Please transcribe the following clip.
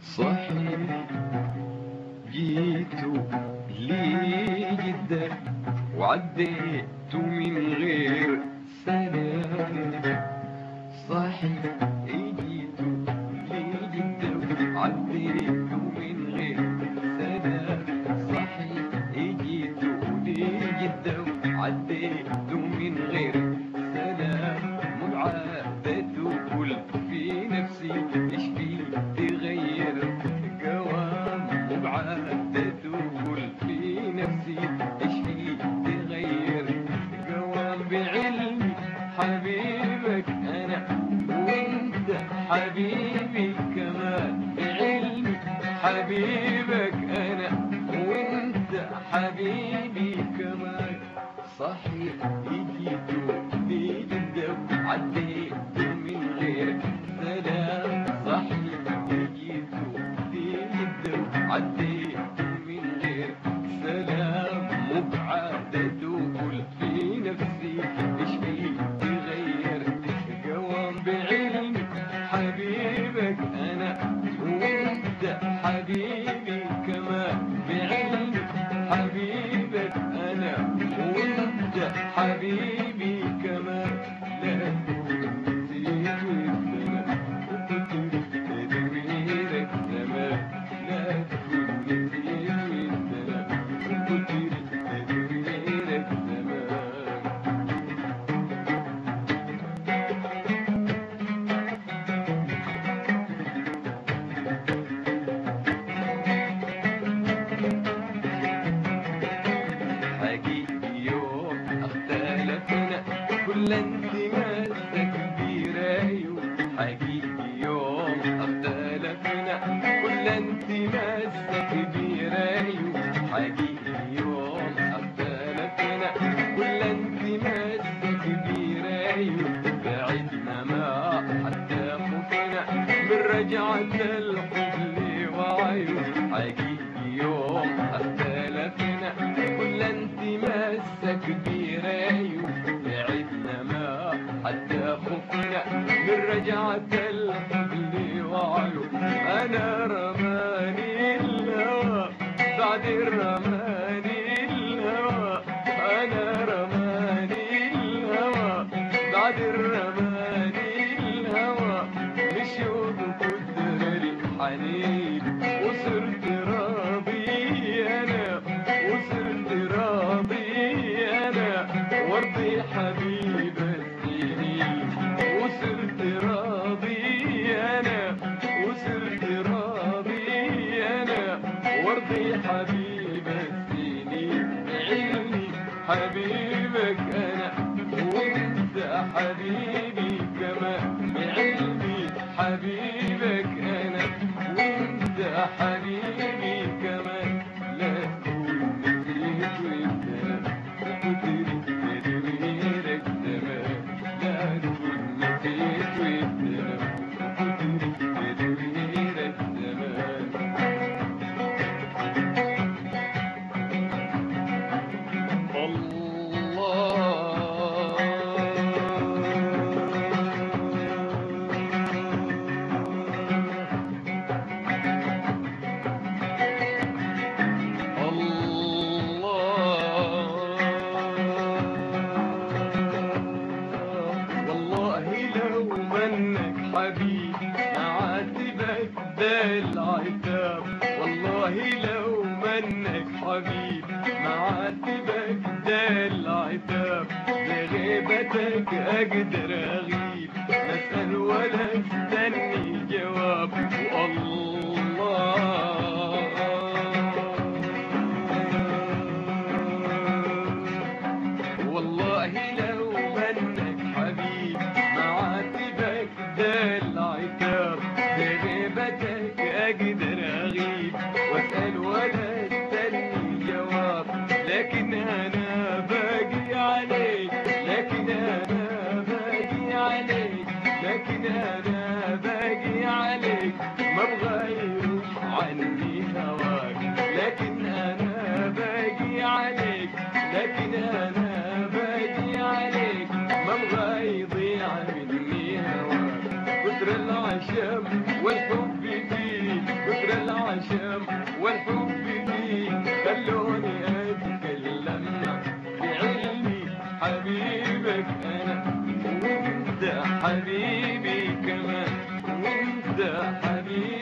صحيح جيت لي جدة وعديت من غير سلام. صحيح جيت لي جدة وعديت من غير سلام. صحيح جيت لي جدة وعديت من غير سلام. مبعدة كل في نفسي ايش في تغير قوام. مبعدة كل في نفسي ايش في تغير قوام. بعلمي حبيبك انا وانت حبيبي كمان. بعلمي حبيبك انا وانت حبيبي كمان. صحيح جيت لي جدة وعديت من غير سلام. صحيح جيت لي جدة وعديت من غير سلام. مبعدة كل في نفسي ايش في تغير قوام. بعلمي حبيبك انا وانت حبيبي كمان. بعلمي حبيبك انا وانت حبيبي كمان. لا تكون نسيت الزمان وكنت تدميرك زمان. لا تكون نسيت الزمان وكنت تدميرك زمان. حقيقي يوم اختلفنا كل انتماسك برايو. حقيقي يوم اختلفنا كل انتماسك برايو. حقيقي يوم اختلفنا كل انتماسك برايو. بعدنا ما حتى خفنا من رجعة الحب وعيو. حقيقي يوم اختلفنا كل انتماسك برايو. بعدنا ما حتى خفنا من رجعة الحب وعيو. انا رماني الهوى بعد رماني الهوى. انا رماني الهوى بعد رماني الهوى. مشوا بقدر الحنين وصرت راضي انا. وصرت راضي انا وارضي حبيب السنين. وصرت راضي انا. وصرت راضي انا وارضي حبيب السنين. علمي حبيبك انا وانت حبيبي كمان. بعلمي حبيبك انا وانت حبيبي كمان. لا تكون نسيت الكلام وكنت تدميرك زمان. لا تكون نسيت الكلام وكنت تدميرك زمان. والله لو منك حبيب معاتبك بالعتاب. والله لو منك حبيب معاتبك بالعتاب. بغيبتك اقدر اغيب اسال ولا استني جواب. والله لو منك حبيب معاتبك بالعتاب. بغيبتك اقدر اغيب واسال ولا استني جواب. لكن انا باقي عليك. لكن انا باقي عليك. لكن انا باقي عليك ما ابغى يروح عني هواك. لكن انا باقي عليك. لكن انا باقي عليك ما ابغى يضيع مني هواك. كتر العشم والحب فيك الشام والحب فيك خلوني أتكلم بعلمي حبيبك أنا وانت حبيبي كمان وانت حبيبي